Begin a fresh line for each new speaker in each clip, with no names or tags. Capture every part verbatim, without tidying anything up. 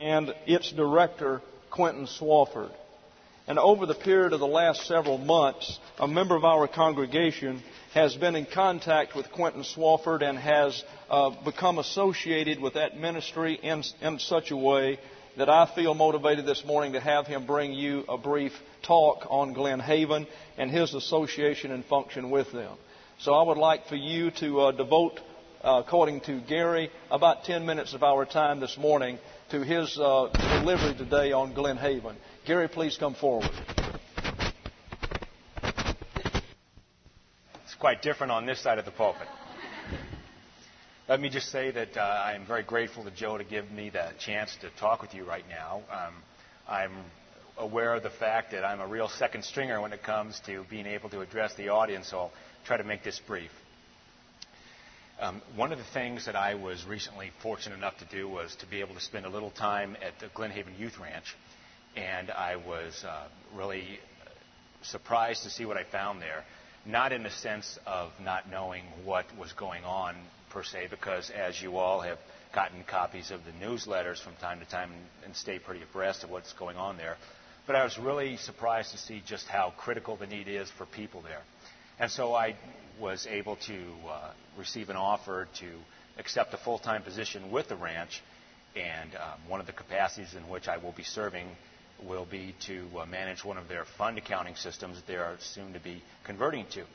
and its director, Quentin Swafford. And over the period of the last several months, a member of our congregation has been in contact with Quentin Swafford and has uh, become associated with that ministry in, in such a way that I feel motivated this morning to have him bring you a brief talk on Glen Haven and his association and function with them. So I would like for you to uh, devote, uh, according to Gary, about ten minutes of our time this morning to his uh, delivery today on Glen Haven. Gary, please come forward.
It's quite different on this side of the pulpit. Let me just say that uh, I am very grateful to Joe to give me the chance to talk with you right now. Um, I'm aware of the fact that I'm a real second stringer when it comes to being able to address the audience, so I'll try to make this brief. Um, one of the things that I was recently fortunate enough to do was to be able to spend a little time at the Glen Haven Youth Ranch, and I was uh, really surprised to see what I found there. Not in the sense of not knowing what was going on per se, because as you all have gotten copies of the newsletters from time to time and, and stay pretty abreast of what's going on there, but I was really surprised to see just how critical the need is for people there. And so I was able to uh, receive an offer to accept a full-time position with the ranch, and um, one of the capacities in which I will be serving will be to uh, manage one of their fund accounting systems that they are soon to be converting to.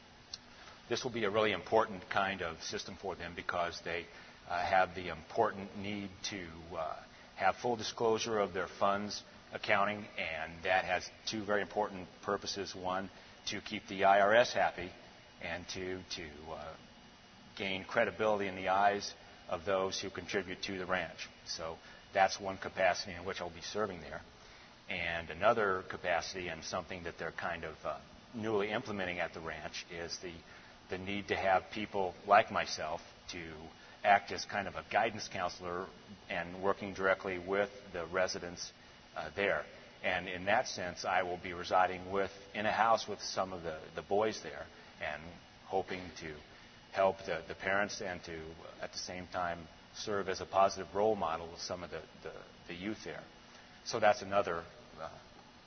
This will be a really important kind of system for them because they uh, have the important need to uh, have full disclosure of their funds accounting, and that has two very important purposes. One, to keep the I R S happy, and two, to uh, gain credibility in the eyes of those who contribute to the ranch. So that's one capacity in which I'll be serving there. And another capacity, and something that they're kind of uh, newly implementing at the ranch, is the, the need to have people like myself to act as kind of a guidance counselor and working directly with the residents uh, there. And in that sense, I will be residing with in a house with some of the, the boys there and hoping to help the, the parents and to, at the same time, serve as a positive role model of some of the, the, the youth there. So that's another uh, uh,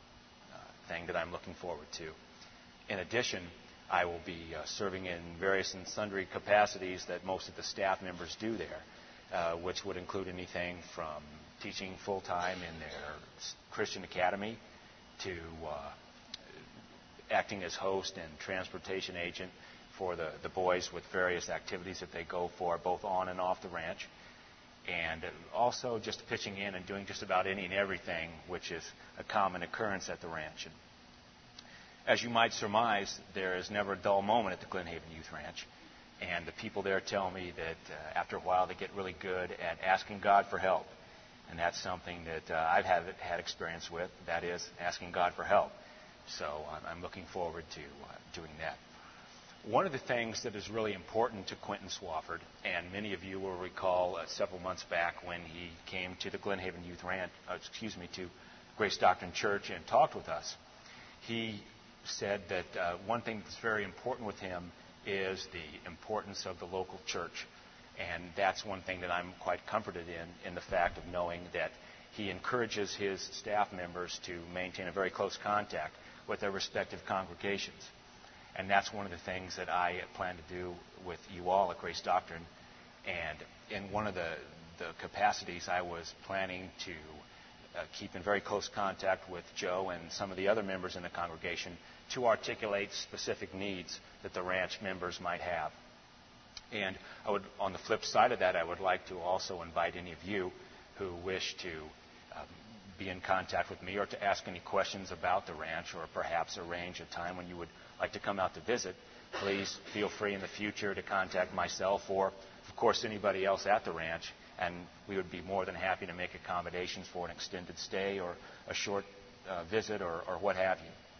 thing that I'm looking forward to. In addition, I will be uh, serving in various and sundry capacities that most of the staff members do there, uh, which would include anything from teaching full-time in their Christian academy to uh, acting as host and transportation agent for the, the boys with various activities that they go for, both on and off the ranch, and also just pitching in and doing just about any and everything which is a common occurrence at the ranch. And as you might surmise, there is never a dull moment at the Glen Haven Youth Ranch, and the people there tell me that uh, after a while they get really good at asking God for help. And that's something that uh, I've had, had experience with, that is asking God for help. So I'm, I'm looking forward to uh, doing that. One of the things that is really important to Quentin Swafford, and many of you will recall uh, several months back when he came to the Glen Haven Youth Ranch, uh, excuse me, to Grace Doctrine Church and talked with us, he said that uh, one thing that's very important with him is the importance of the local church. And that's one thing that I'm quite comforted in, in the fact of knowing that he encourages his staff members to maintain a very close contact with their respective congregations. And that's one of the things that I plan to do with you all at Grace Doctrine. And in one of the, the capacities, I was planning to uh, keep in very close contact with Joe and some of the other members in the congregation to articulate specific needs that the ranch members might have. And I would, on the flip side of that, I would like to also invite any of you who wish to um, be in contact with me or to ask any questions about the ranch, or perhaps arrange a time when you would like to come out to visit. Please feel free in the future to contact myself or, of course, anybody else at the ranch, and we would be more than happy to make accommodations for an extended stay or a short uh, visit or, or what have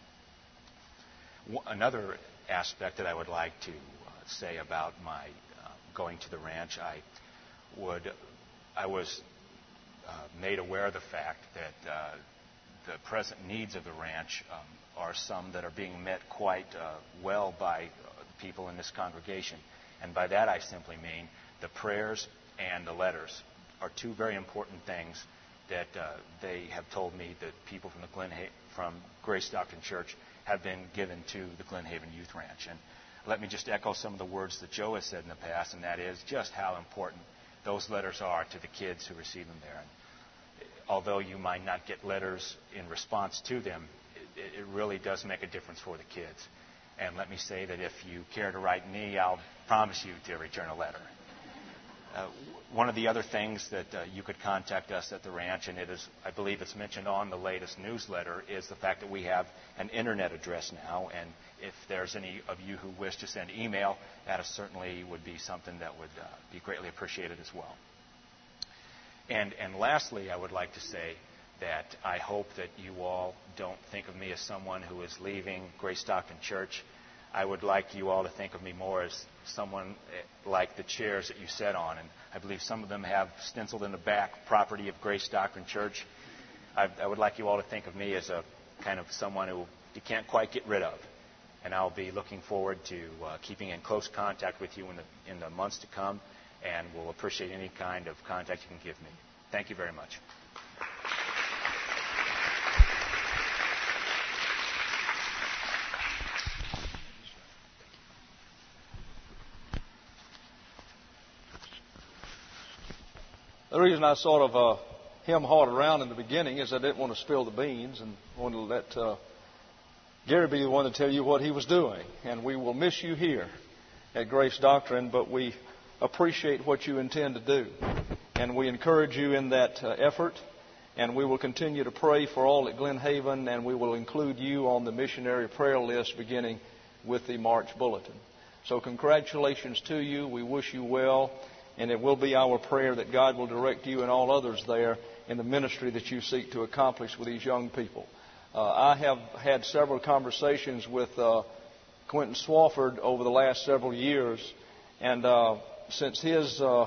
you. Another aspect that I would like to uh, say about my uh, going to the ranch, I would, I was uh, made aware of the fact that uh, the present needs of the ranch um, are some that are being met quite uh, well by uh, the people in this congregation. And by that I simply mean the prayers and the letters are two very important things that uh, they have told me that people from the Glen ha- from Grace Doctrine Church have been given to the Glen Haven Youth Ranch. And let me just echo some of the words that Joe has said in the past, and that is just how important those letters are to the kids who receive them there. And although you might not get letters in response to them, it, it really does make a difference for the kids. And let me say that if you care to write me, I'll promise you to return a letter. Uh, one of the other things that uh, you could contact us at the ranch, and it is, I believe it's mentioned on the latest newsletter, is the fact that we have an internet address now. And if there's any of you who wish to send email, that is certainly would be something that would uh, be greatly appreciated as well. And, and lastly, I would like to say that I hope that you all don't think of me as someone who is leaving Grace Doctrine Church. I would like you all to think of me more as someone like the chairs that you sat on. And I believe some of them have stenciled in the back property of Grace Doctrine Church. I, I would like you all to think of me as a kind of someone who you can't quite get rid of. And I'll be looking forward to uh, keeping in close contact with you in the, in the months to come, and will appreciate any kind of contact you can give me. Thank you very much.
The reason I sort of uh, hem-hawed around in the beginning is I didn't want to spill the beans and wanted to let uh, Gary be the one to tell you what he was doing. And we will miss you here at Grace Doctrine, but we appreciate what you intend to do. And we encourage you in that uh, effort. And we will continue to pray for all at Glen Haven, and we will include you on the missionary prayer list beginning with the March bulletin. So congratulations to you. We wish you well. And it will be our prayer that God will direct you and all others there in the ministry that you seek to accomplish with these young people. Uh, I have had several conversations with uh, Quentin Swafford over the last several years. And uh, since his uh,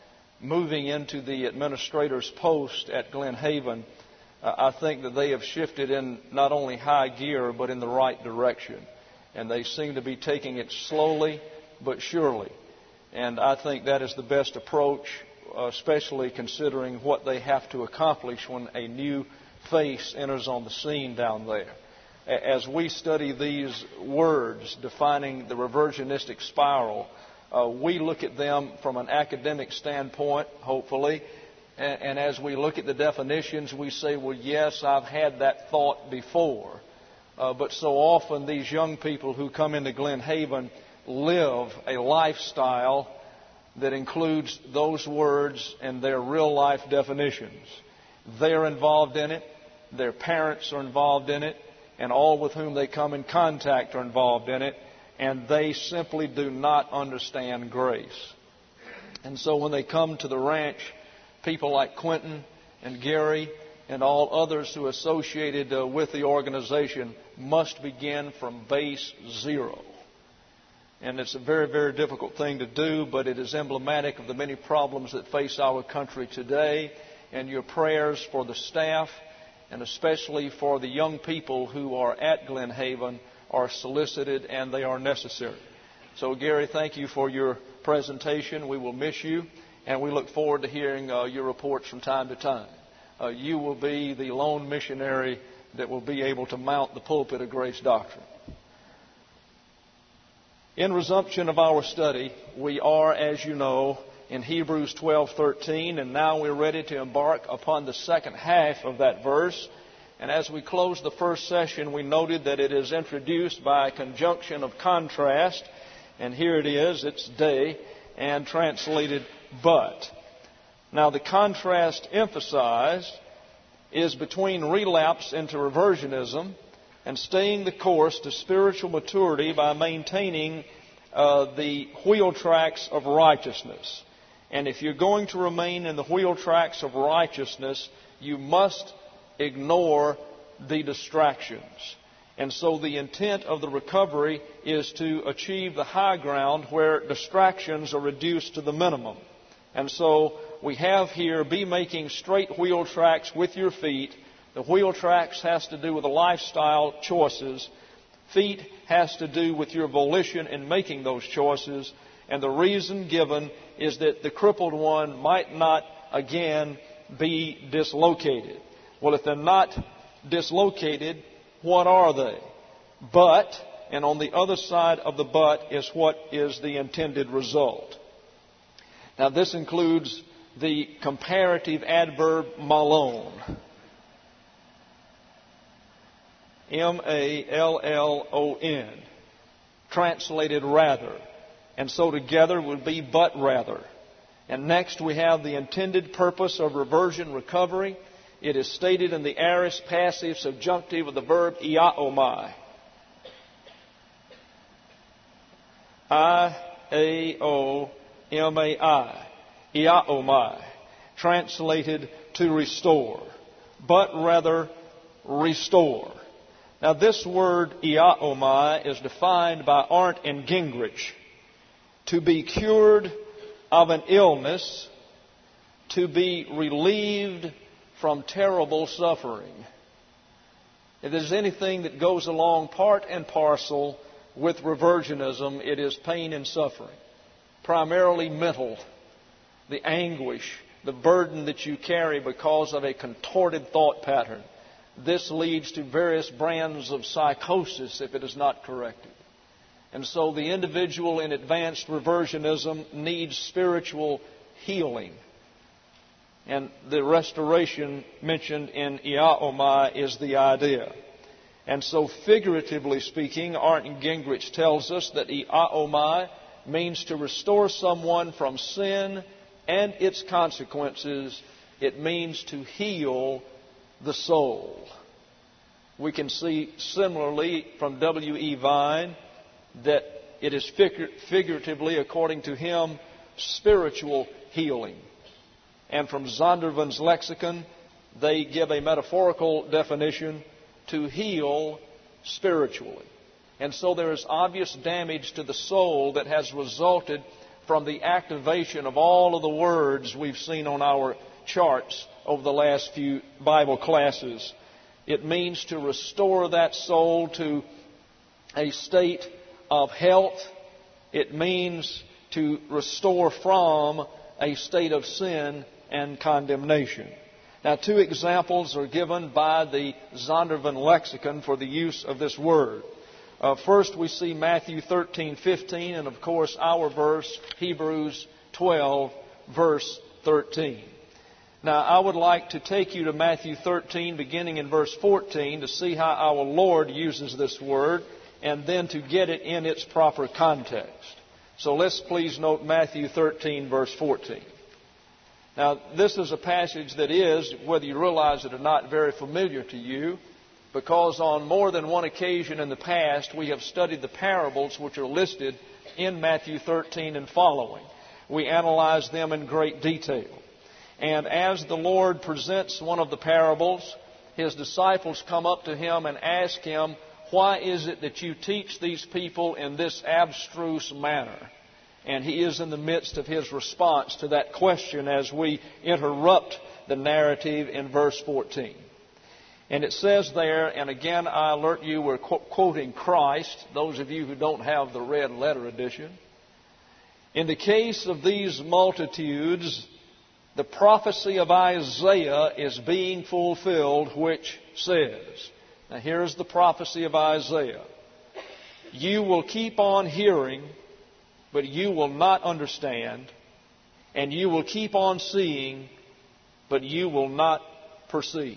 moving into the administrator's post at Glen Haven, uh, I think that they have shifted in not only high gear, but in the right direction. And they seem to be taking it slowly but surely. And I think that is the best approach, especially considering what they have to accomplish when a new face enters on the scene down there. As we study these words defining the reversionistic spiral, uh, we look at them from an academic standpoint, hopefully. And, and as we look at the definitions, we say, well, yes, I've had that thought before. Uh, but so often these young people who come into Glen Haven live a lifestyle that includes those words and their real life definitions. They're involved in it, their parents are involved in it, and all with whom they come in contact are involved in it, and they simply do not understand grace. And so when they come to the ranch, people like Quentin and Gary and all others who are associated uh, with the organization must begin from base zero. And it's a very, very difficult thing to do, but it is emblematic of the many problems that face our country today. And your prayers for the staff, and especially for the young people who are at Glen Haven, are solicited and they are necessary. So, Gary, thank you for your presentation. We will miss you, and we look forward to hearing uh, your reports from time to time. Uh, you will be the lone missionary that will be able to mount the pulpit of Grace Doctrine. In resumption of our study, we are, as you know, in Hebrews twelve thirteen, and now we're ready to embark upon the second half of that verse. And as we closed the first session, we noted that it is introduced by a conjunction of contrast, and here it is, it's day, and translated but. Now, the contrast emphasized is between relapse into reversionism and staying the course to spiritual maturity by maintaining uh, the wheel tracks of righteousness. And if you're going to remain in the wheel tracks of righteousness, you must ignore the distractions. And so the intent of the recovery is to achieve the high ground where distractions are reduced to the minimum. And so we have here, be making straight wheel tracks with your feet. The wheel tracks has to do with the lifestyle choices. Feet has to do with your volition in making those choices. And the reason given is that the crippled one might not, again, be dislocated. Well, if they're not dislocated, what are they? But, and on the other side of the but is what is the intended result. Now, this includes the comparative adverb malone. M A L L O N. Translated rather. And so together would be but rather. And next we have the intended purpose of reversion recovery. It is stated in the aorist passive subjunctive of the verb iaomai. I A O M A I. Iaomai. Translated to restore. But rather restore. Now this word iaomai is defined by Arndt and Gingrich to be cured of an illness, to be relieved from terrible suffering. If there's anything that goes along part and parcel with reversionism, it is pain and suffering. Primarily mental, the anguish, the burden that you carry because of a contorted thought pattern. This leads to various brands of psychosis if it is not corrected. And so the individual in advanced reversionism needs spiritual healing. And the restoration mentioned in iaomai is the idea. And so figuratively speaking, Arndt Gingrich tells us that iaomai means to restore someone from sin and its consequences. It means to heal the soul. We can see similarly from W E Vine that it is figuratively, according to him, spiritual healing. And from Zondervan's lexicon, they give a metaphorical definition: to heal spiritually. And so there is obvious damage to the soul that has resulted from the activation of all of the words we've seen on our charts over the last few Bible classes. It means to restore that soul to a state of health. It means to restore from a state of sin and condemnation. Now, two examples are given by the Zondervan lexicon for the use of this word. Uh, first, we see Matthew thirteen fifteen, and of course our verse, Hebrews twelve, verse thirteen. Now, I would like to take you to Matthew thirteen, beginning in verse fourteen, to see how our Lord uses this word, and then to get it in its proper context. So let's please note Matthew thirteen, verse fourteen. Now, this is a passage that is, whether you realize it or not, very familiar to you, because on more than one occasion in the past we have studied the parables which are listed in Matthew thirteen and following. We analyze them in great detail. And as the Lord presents one of the parables, His disciples come up to Him and ask Him, "Why is it that you teach these people in this abstruse manner?" And He is in the midst of His response to that question as we interrupt the narrative in verse fourteen. And it says there, and again I alert you, we're qu- quoting Christ, those of you who don't have the red letter edition. "In the case of these multitudes, the prophecy of Isaiah is being fulfilled, which says," now here's the prophecy of Isaiah, "You will keep on hearing, but you will not understand, and you will keep on seeing, but you will not perceive."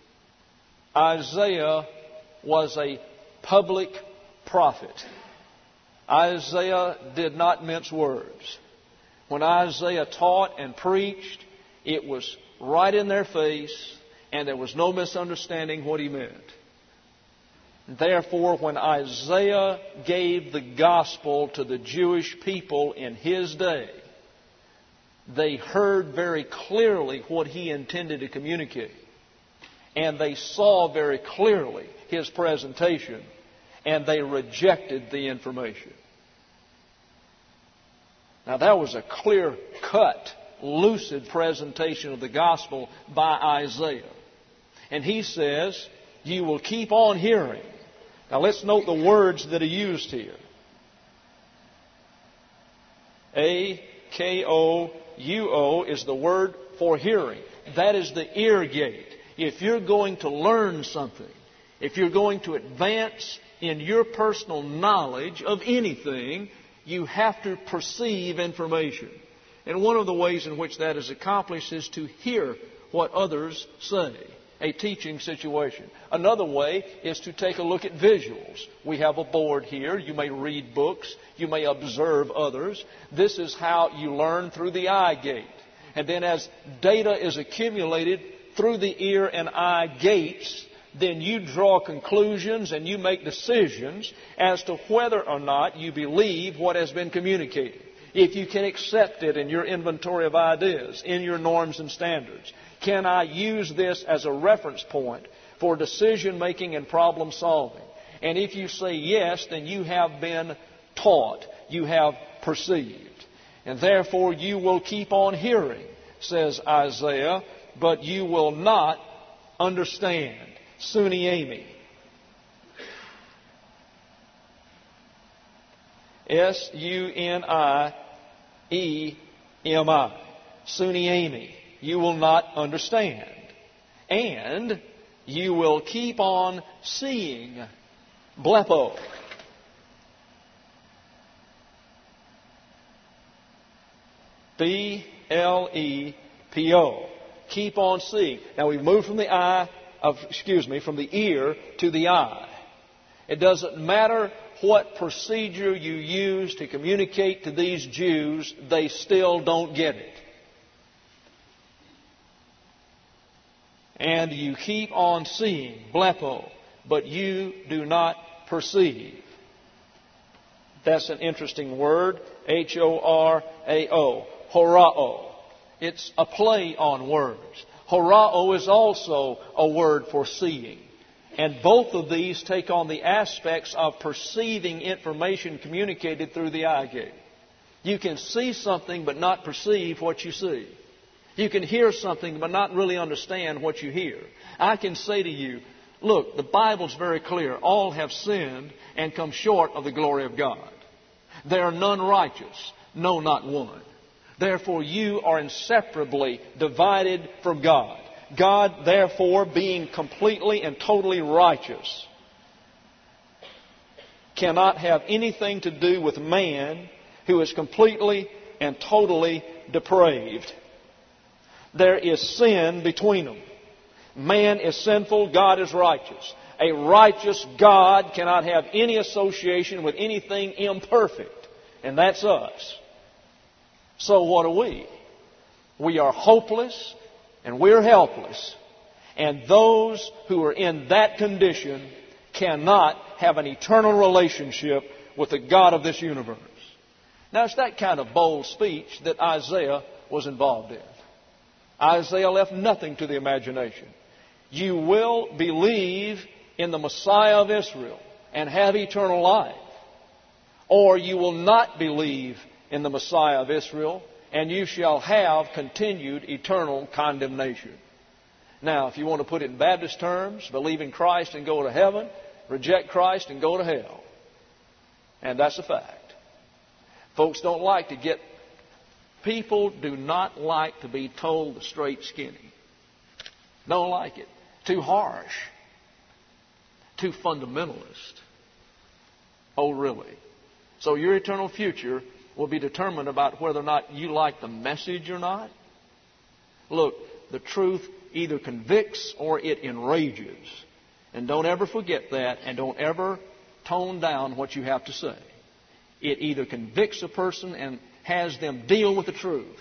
Isaiah was a public prophet. Isaiah did not mince words. When Isaiah taught and preached, it was right in their face, and there was no misunderstanding what he meant. Therefore, when Isaiah gave the gospel to the Jewish people in his day, they heard very clearly what he intended to communicate. And they saw very clearly his presentation, and they rejected the information. Now, that was a clear-cut, lucid presentation of the gospel by Isaiah. And he says, "You will keep on hearing." Now, let's note the words that are used here. A K O uo is the word for hearing. That is the ear gate. If you're going to learn something, if you're going to advance in your personal knowledge of anything, you have to perceive information. And one of the ways in which that is accomplished is to hear what others say, a teaching situation. Another way is to take a look at visuals. We have a board here. You may read books. You may observe others. This is how you learn through the eye gate. And then as data is accumulated through the ear and eye gates, then you draw conclusions and you make decisions as to whether or not you believe what has been communicated. If you can accept it in your inventory of ideas, in your norms and standards. Can I use this as a reference point for decision making and problem solving? And if you say yes, then you have been taught, you have perceived. And therefore you will keep on hearing, says Isaiah, but you will not understand. Suniemi. S U N I E M I. Suniemi. You will not understand. And you will keep on seeing. Blepo. B L E P O. Keep on seeing. Now we've moved from the eye of, excuse me, from the ear to the eye. It doesn't matter what procedure you use to communicate to these Jews, they still don't get it. And you keep on seeing, blepo, but you do not perceive. That's an interesting word, H O R A O, horao. It's a play on words. Horao is also a word for seeing. And both of these take on the aspects of perceiving information communicated through the eye gate. You can see something but not perceive what you see. You can hear something but not really understand what you hear. I can say to you, look, the Bible's very clear. All have sinned and come short of the glory of God. There are none righteous, no, not one. Therefore, you are inseparably divided from God. God, therefore, being completely and totally righteous, cannot have anything to do with man who is completely and totally depraved. There is sin between them. Man is sinful, God is righteous. A righteous God cannot have any association with anything imperfect, and that's us. So what are we? We are hopeless and we're helpless. And those who are in that condition cannot have an eternal relationship with the God of this universe. Now it's that kind of bold speech that Isaiah was involved in. Isaiah left nothing to the imagination. You will believe in the Messiah of Israel and have eternal life, or you will not believe in the Messiah of Israel, and you shall have continued eternal condemnation. Now, if you want to put it in Baptist terms, believe in Christ and go to heaven, reject Christ and go to hell. And that's a fact. Folks don't like to get, people do not like to be told the straight skinny. Don't like it. Too harsh. Too fundamentalist. Oh, really? So your eternal future will be determined about whether or not you like the message or not. Look, the truth either convicts or it enrages. And don't ever forget that, and don't ever tone down what you have to say. It either convicts a person and has them deal with the truth,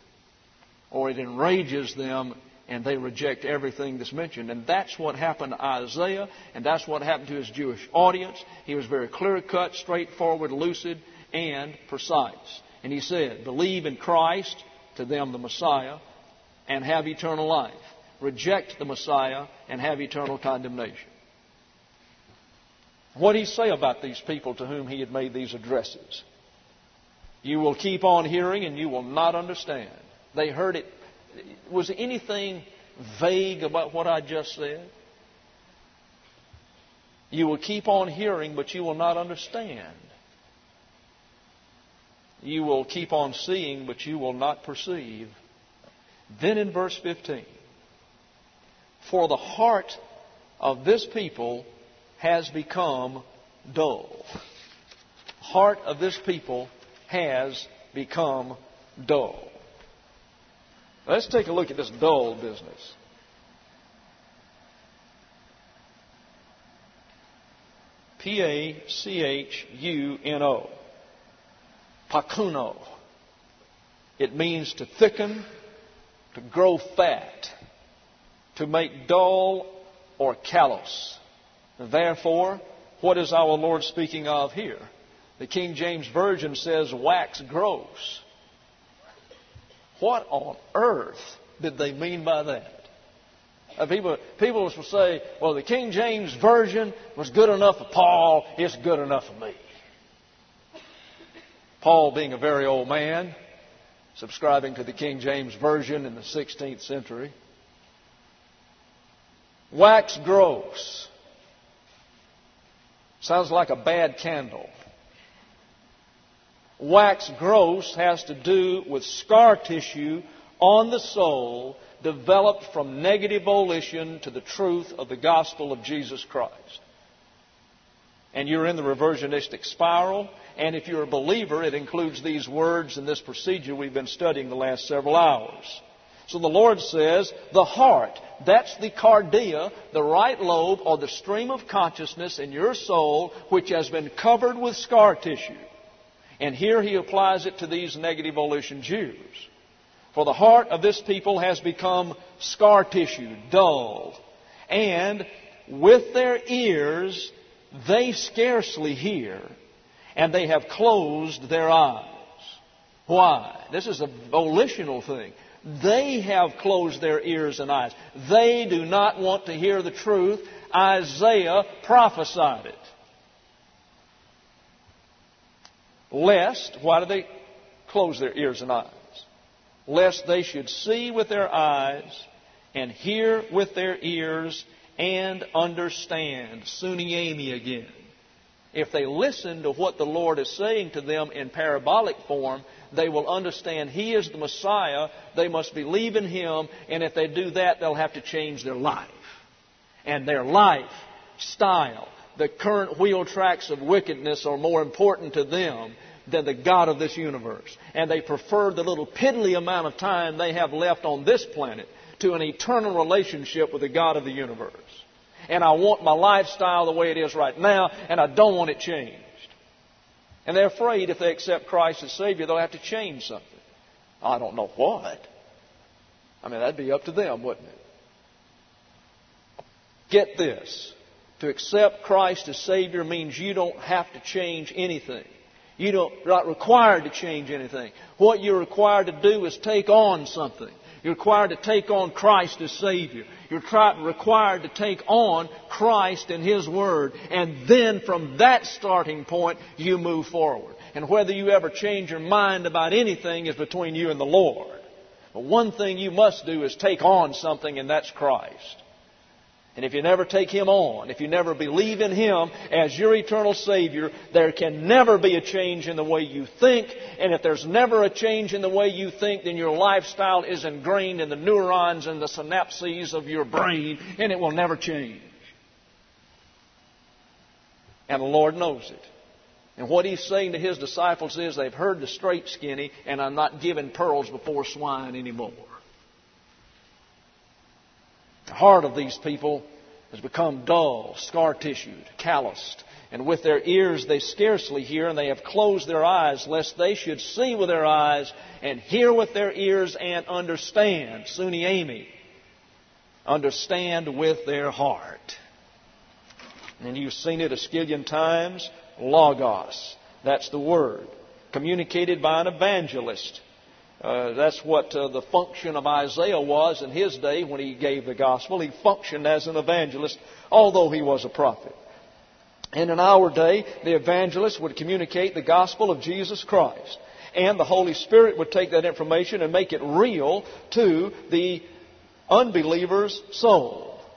or it enrages them and they reject everything that's mentioned. And that's what happened to Isaiah, and that's what happened to his Jewish audience. He was very clear-cut, straightforward, lucid, and precise. And he said, believe in Christ, to them the Messiah, and have eternal life. Reject the Messiah and have eternal condemnation. What did he say about these people to whom he had made these addresses? You will keep on hearing and you will not understand. They heard it. Was anything vague about what I just said? You will keep on hearing, but you will not understand. You will keep on seeing, but you will not perceive. Then in verse fifteen, for the heart of this people has become dull. Heart of this people has become dull. Let's take a look at this dull business. P A C H U N O. Pacuno. It means to thicken, to grow fat, to make dull or callous. Therefore, what is our Lord speaking of here? The King James Version says wax gross. What on earth did they mean by that? Uh, people, people will say, well, the King James Version was good enough for Paul, it's good enough for me. Paul, being a very old man, subscribing to the King James Version in the sixteenth century. Wax gross. Sounds like a bad candle. Wax gross has to do with scar tissue on the soul developed from negative volition to the truth of the gospel of Jesus Christ. And you're in the reversionistic spiral. And if you're a believer, it includes these words and this procedure we've been studying the last several hours. So the Lord says, the heart, that's the cardia, the right lobe or the stream of consciousness in your soul which has been covered with scar tissue. And here He applies it to these negative volition Jews. For the heart of this people has become scar tissue, dull. And with their ears they scarcely hear, and they have closed their eyes. Why? This is a volitional thing. They have closed their ears and eyes. They do not want to hear the truth. Isaiah prophesied it. Lest, why do they close their ears and eyes? Lest they should see with their eyes and hear with their ears and understand. Suniemi again. If they listen to what the Lord is saying to them in parabolic form, they will understand He is the Messiah. They must believe in Him. And if they do that, they'll have to change their life. And their lifestyle, the current wheel tracks of wickedness are more important to them than the God of this universe. And they prefer the little piddly amount of time they have left on this planet to an eternal relationship with the God of the universe. And I want my lifestyle the way it is right now, and I don't want it changed. And they're afraid if they accept Christ as Savior, they'll have to change something. I don't know what. I mean, that'd be up to them, wouldn't it? Get this. To accept Christ as Savior means you don't have to change anything. You don't, you're not required to change anything. What you're required to do is take on something. You're required to take on Christ as Savior. You're try, required to take on Christ and His Word. And then from that starting point, you move forward. And whether you ever change your mind about anything is between you and the Lord. But one thing you must do is take on something, and that's Christ. And if you never take Him on, if you never believe in Him as your eternal Savior, there can never be a change in the way you think. And if there's never a change in the way you think, then your lifestyle is ingrained in the neurons and the synapses of your brain, and it will never change. And the Lord knows it. And what He's saying to His disciples is, they've heard the straight skinny, and I'm not giving pearls before swine anymore. The heart of these people has become dull, scar-tissued, calloused. And with their ears they scarcely hear, and they have closed their eyes, lest they should see with their eyes and hear with their ears and understand. Suniemi. Understand with their heart. And you've seen it a skillion times. Logos. That's the word. Communicated by an evangelist. Uh, that's what uh, the function of Isaiah was in his day when he gave the gospel. He functioned as an evangelist, although he was a prophet. And in our day, the evangelist would communicate the gospel of Jesus Christ. And the Holy Spirit would take that information and make it real to the unbeliever's soul.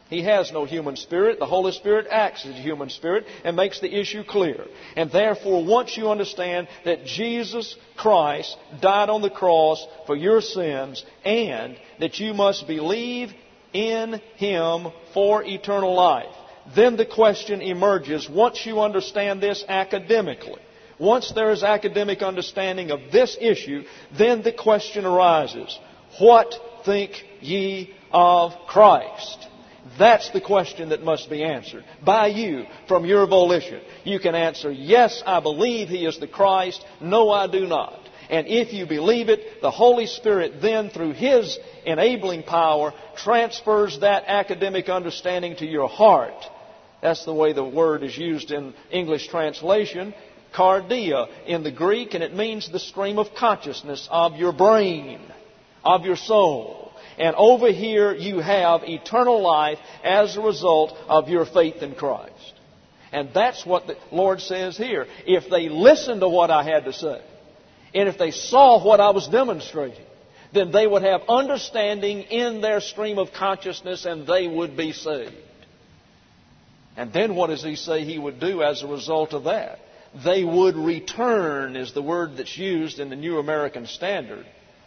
He has no human spirit. The Holy Spirit acts as a human spirit and makes the issue clear. And therefore, once you understand that Jesus Christ died on the cross for your sins and that you must believe in Him for eternal life, then the question emerges, once you understand this academically, once there is academic understanding of this issue, then the question arises, what think ye of Christ? That's the question that must be answered by you from your volition. You can answer, yes, I believe He is the Christ. No, I do not. And if you believe it, the Holy Spirit then, through His enabling power, transfers that academic understanding to your heart. That's the way the word is used in English translation, cardia in the Greek, and it means the stream of consciousness of your brain, of your soul. And over here you have eternal life as a result of your faith in Christ. And that's what the Lord says here. If they listened to what I had to say, and if they saw what I was demonstrating, then they would have understanding in their stream of consciousness and they would be saved. And then what does He say He would do as a result of that? They would return, is the word that's used in the New American Standard.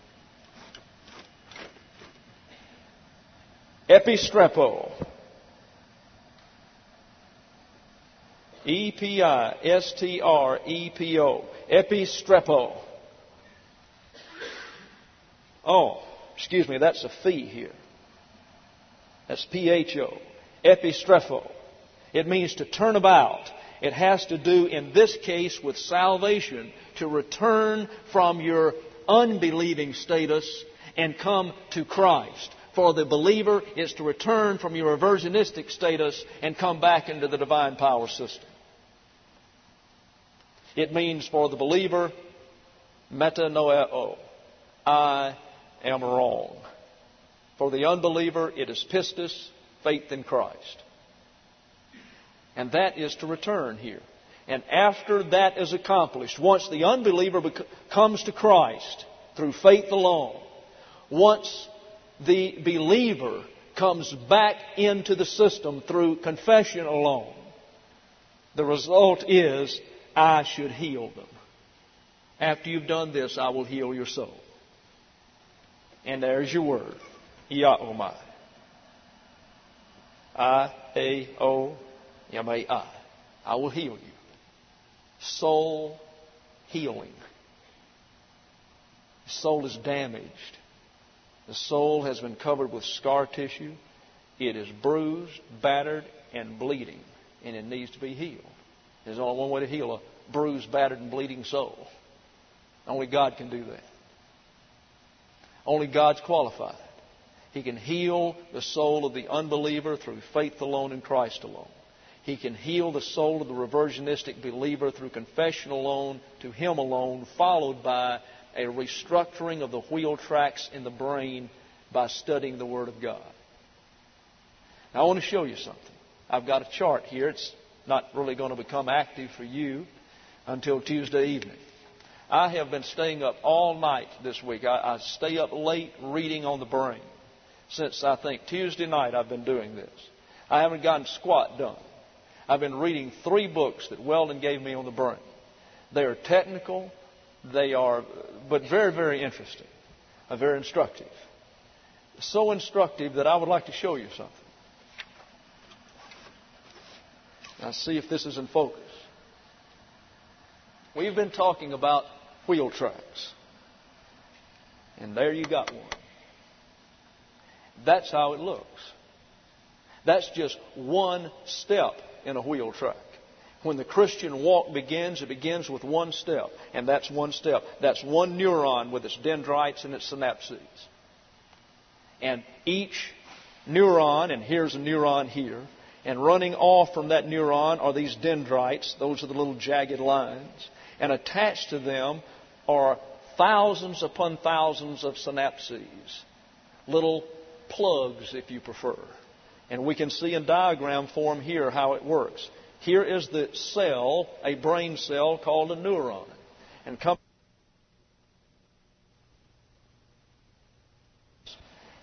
Epistrepo. E P I S T R E P O. Epistrepo. Oh, excuse me, that's a phi here. That's P H O. Epistrepo. It means to turn about. It has to do, in this case, with salvation, to return from your unbelieving status and come to Christ. For the believer is to return from your reversionistic status and come back into the divine power system. It means for the believer, metanoeo, I am wrong. For the unbeliever, it is pistis, faith in Christ. And that is to return here. And after that is accomplished, once the unbeliever bec- comes to Christ through faith alone, once the believer comes back into the system through confession alone, the result is, I should heal them. After you've done this, I will heal your soul. And there's your word. Iaomai. I A O M A I. I will heal you. Soul healing. The soul is damaged. The soul has been covered with scar tissue. It is bruised, battered, and bleeding. And it needs to be healed. There's only one way to heal a bruised, battered, and bleeding soul. Only God can do that. Only God's qualified. He can heal the soul of the unbeliever through faith alone in Christ alone. He can heal the soul of the reversionistic believer through confession alone to Him alone, followed by a restructuring of the wheel tracks in the brain by studying the Word of God. Now I want to show you something. I've got a chart here. It's not really going to become active for you until Tuesday evening. I have been staying up all night this week. I, I stay up late reading on the brain. Since, I think, Tuesday night I've been doing this. I haven't gotten squat done. I've been reading three books that Weldon gave me on the brain. They are technical, they are, but very, very interesting, uh, very instructive. So instructive that I would like to show you something. Now, see if this is in focus. We've been talking about wheel tracks. And there you got one. That's how it looks. That's just one step in a wheel track. When the Christian walk begins, it begins with one step. And that's one step. That's one neuron with its dendrites and its synapses. And each neuron, and here's a neuron here, and running off from that neuron are these dendrites. Those are the little jagged lines. And attached to them are thousands upon thousands of synapses. Little plugs, if you prefer. And we can see in diagram form here how it works. Here is the cell, a brain cell called a neuron. And come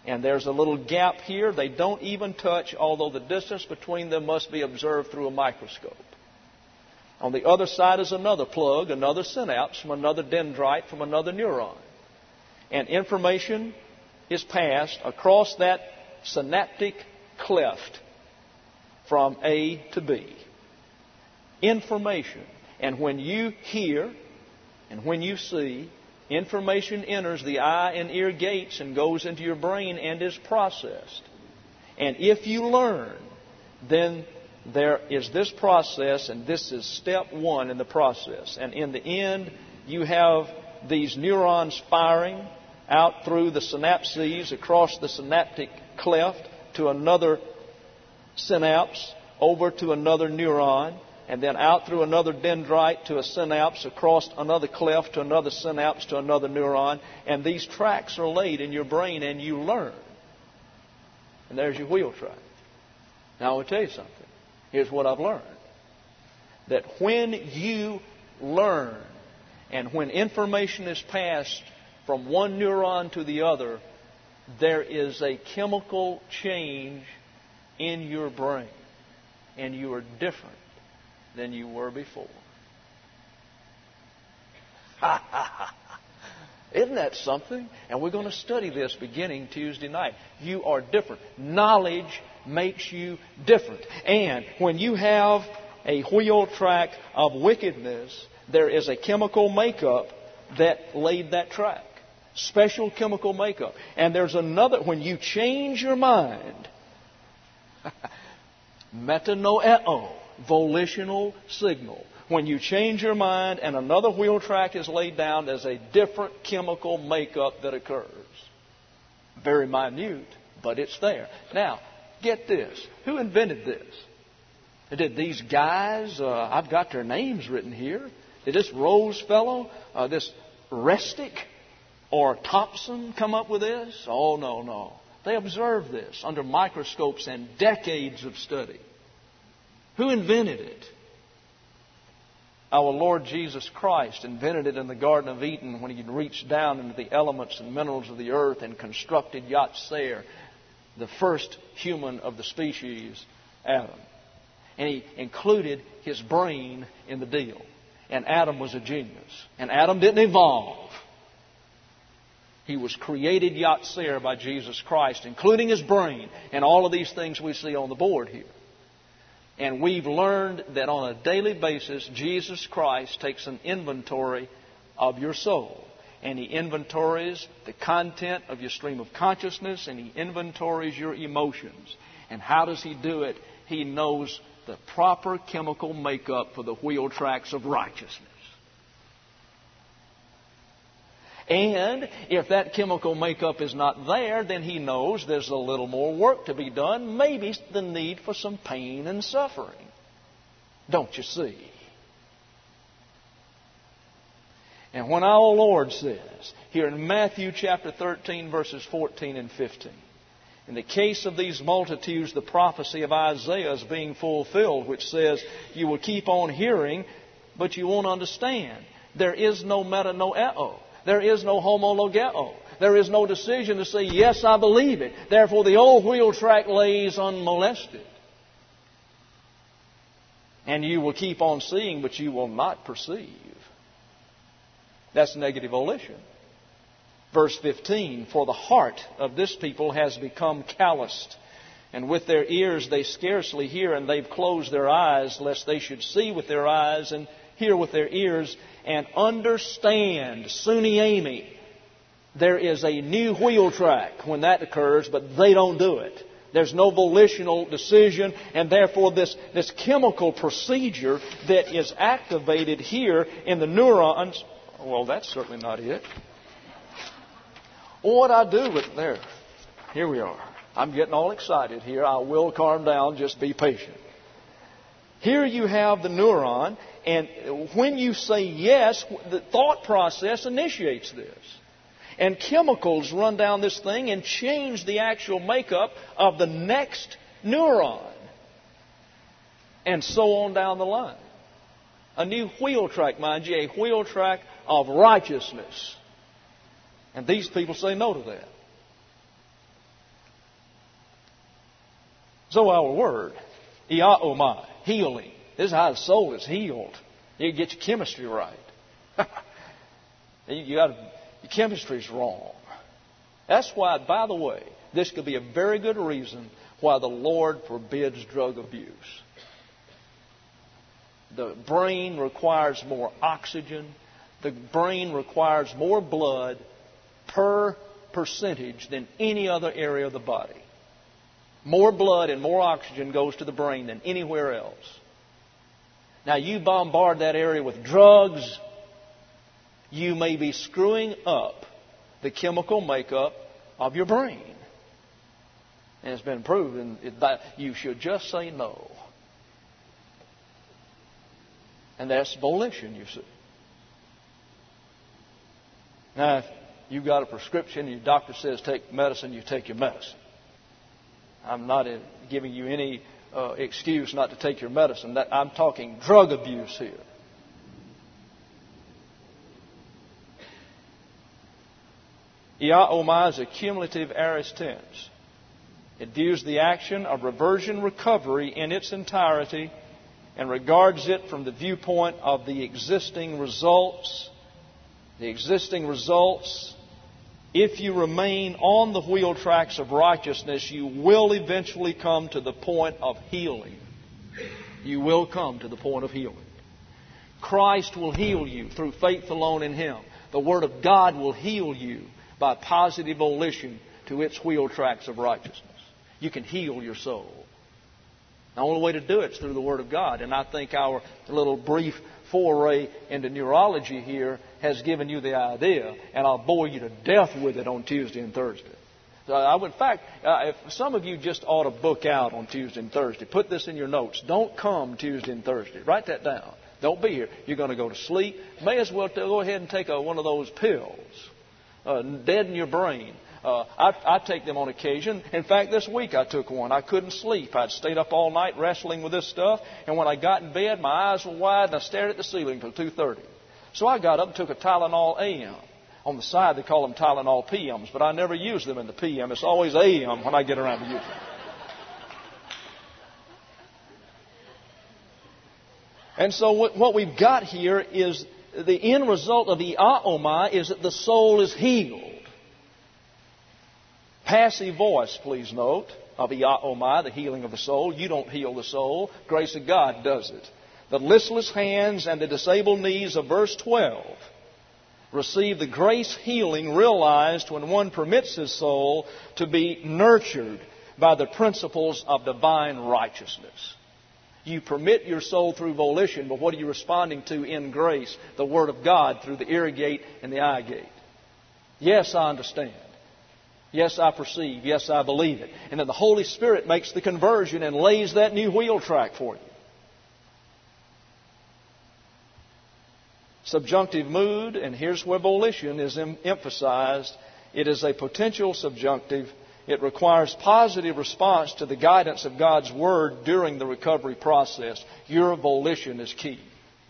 And there's a little gap here. They don't even touch, although the distance between them must be observed through a microscope. On the other side is another plug, another synapse from another dendrite from another neuron. And information is passed across that synaptic cleft from A to B. Information. And when you hear and when you see, information enters the eye and ear gates and goes into your brain and is processed. And if you learn, then there is this process, and this is step one in the process. And in the end, you have these neurons firing out through the synapses across the synaptic cleft to another synapse, over to another neuron, and then out through another dendrite to a synapse, across another cleft to another synapse to another neuron. And these tracks are laid in your brain, and you learn. And there's your wheel track. Now, I will tell you something. Here's what I've learned. That when you learn, and when information is passed from one neuron to the other, there is a chemical change in your brain. And you are different than you were before. Isn't that something? And we're going to study this beginning Tuesday night. You are different. Knowledge makes you different. And when you have a wheel track of wickedness, there is a chemical makeup that laid that track. Special chemical makeup. And there's another, when you change your mind, metanoeo, volitional signal. When you change your mind and another wheel track is laid down, there's a different chemical makeup that occurs. Very minute, but it's there. Now, get this. Who invented this? Did these guys, uh, I've got their names written here. Did this Rose fellow, uh, this Restic or Thompson come up with this? Oh, no, no. They observed this under microscopes and decades of study. Who invented it? Our Lord Jesus Christ invented it in the Garden of Eden when He reached down into the elements and minerals of the earth and constructed Yahtzee, the first human of the species, Adam. And He included his brain in the deal. And Adam was a genius. And Adam didn't evolve. He was created Yahtzee by Jesus Christ, including his brain and all of these things we see on the board here. And we've learned that on a daily basis, Jesus Christ takes an inventory of your soul. And He inventories the content of your stream of consciousness, and He inventories your emotions. And how does He do it? He knows the proper chemical makeup for the wheel tracks of righteousness. And if that chemical makeup is not there, then He knows there's a little more work to be done. Maybe the need for some pain and suffering. Don't you see? And when our Lord says, here in Matthew chapter thirteen, verses fourteen and fifteen, in the case of these multitudes, the prophecy of Isaiah is being fulfilled, which says, you will keep on hearing, but you won't understand. There is no metanoeo. There is no homologeo. There is no decision to say, yes, I believe it. Therefore, the old wheel track lays unmolested. And you will keep on seeing, but you will not perceive. That's negative volition. Verse fifteen, for the heart of this people has become calloused, and with their ears they scarcely hear, and they've closed their eyes, lest they should see with their eyes and hear with their ears and understand. Suni Amy. There is a new wheel track when that occurs, but they don't do it. There's no volitional decision, and therefore this, this chemical procedure that is activated here in the neurons, well, that's certainly not it. What I do with there, here we are. I'm getting all excited here. I will calm down. Just be patient. Here you have the neuron, and when you say yes, the thought process initiates this. And chemicals run down this thing and change the actual makeup of the next neuron. And so on down the line. A new wheel track, mind you, a wheel track of righteousness. And these people say no to that. So our word, iaomai, healing. This is how the soul is healed. You get your chemistry right. you got your chemistry's wrong. That's why, by the way, this could be a very good reason why the Lord forbids drug abuse. The brain requires more oxygen. The brain requires more blood per percentage than any other area of the body. More blood and more oxygen goes to the brain than anywhere else. Now, you bombard that area with drugs, you may be screwing up the chemical makeup of your brain. And it's been proven that you should just say no. And that's volition, you see. Now, if you've got a prescription and your doctor says take medicine, you take your medicine. I'm not giving you any uh, excuse not to take your medicine. That, I'm talking drug abuse here. Iaomai is a cumulative aorist tense. It views the action of reversion recovery in its entirety and regards it from the viewpoint of the existing results. The existing results, if you remain on the wheel tracks of righteousness, you will eventually come to the point of healing. You will come to the point of healing. Christ will heal you through faith alone in Him. The Word of God will heal you by positive volition to its wheel tracks of righteousness. You can heal your soul. The only way to do it is through the Word of God. And I think our little brief foray into neurology here has given you the idea, and I'll bore you to death with it on Tuesday and Thursday. So I would, in fact, uh, if some of you just ought to book out on Tuesday and Thursday. Put this in your notes. Don't come Tuesday and Thursday. Write that down. Don't be here. You're going to go to sleep. May as well go ahead and take a, one of those pills. Uh, deaden your brain. Uh, I, I take them on occasion. In fact, this week I took one. I couldn't sleep. I'd stayed up all night wrestling with this stuff. And when I got in bed, my eyes were wide and I stared at the ceiling until two thirty. So I got up and took a Tylenol A M. On the side, they call them Tylenol P Ms, but I never use them in the P M. It's always A M when I get around to using them. And so what, what we've got here is the end result of iaomai is that the soul is healed. Passive voice, please note, of iaomai, the healing of the soul. You don't heal the soul. Grace of God does it. The listless hands and the disabled knees of verse twelve receive the grace healing realized when one permits his soul to be nurtured by the principles of divine righteousness. You permit your soul through volition, but what are you responding to in grace? The Word of God through the ear gate and the eye gate. Yes, I understand. Yes, I perceive. Yes, I believe it. And then the Holy Spirit makes the conversion and lays that new wheel track for you. Subjunctive mood, and here's where volition is em- emphasized. It is a potential subjunctive. It requires positive response to the guidance of God's Word during the recovery process. Your volition is key.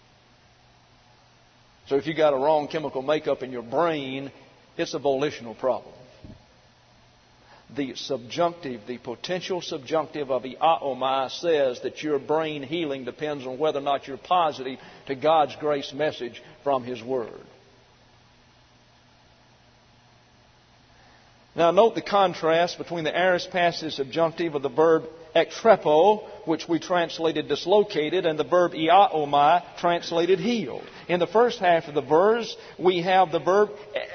So if you've got a wrong chemical makeup in your brain, it's a volitional problem. The subjunctive, the potential subjunctive of iaomai says that your brain healing depends on whether or not you're positive to God's grace message from His Word. Now note the contrast between the aorist passive subjunctive of the verb ektrepo, which we translated dislocated, and the verb iaomai, translated healed. In the first half of the verse, we have the verb,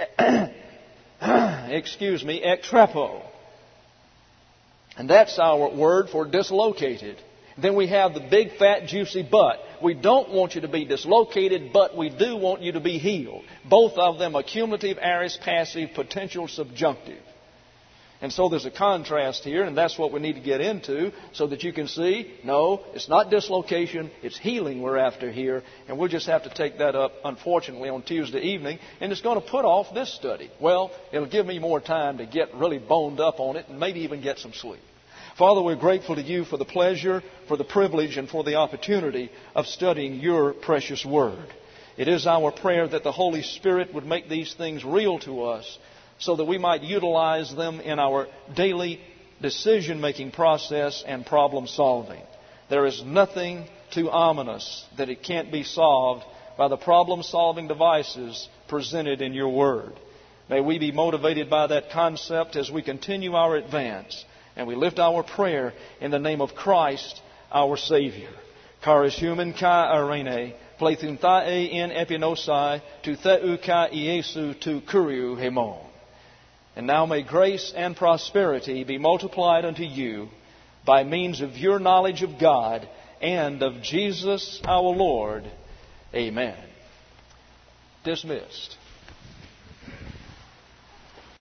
excuse me, ektrepo. And that's our word for dislocated. Then we have the big, fat, juicy but. We don't want you to be dislocated, but we do want you to be healed. Both of them are cumulative, aorist, passive, potential, subjunctive. And so there's a contrast here, and that's what we need to get into so that you can see, no, it's not dislocation, it's healing we're after here. And we'll just have to take that up, unfortunately, on Tuesday evening. And it's going to put off this study. Well, it'll give me more time to get really boned up on it and maybe even get some sleep. Father, we're grateful to you for the pleasure, for the privilege, and for the opportunity of studying your precious Word. It is our prayer that the Holy Spirit would make these things real to us, so that we might utilize them in our daily decision-making process and problem solving. There is nothing too ominous that it can't be solved by the problem-solving devices presented in your Word. May we be motivated by that concept as we continue our advance, and we lift our prayer in the name of Christ, our Savior. Charis human kai arene, plethun thae in epinosai, tu theu kai Iesu tu kuriu hemon. And now may grace and prosperity be multiplied unto you by means of your knowledge of God and of Jesus our Lord. Amen. Dismissed.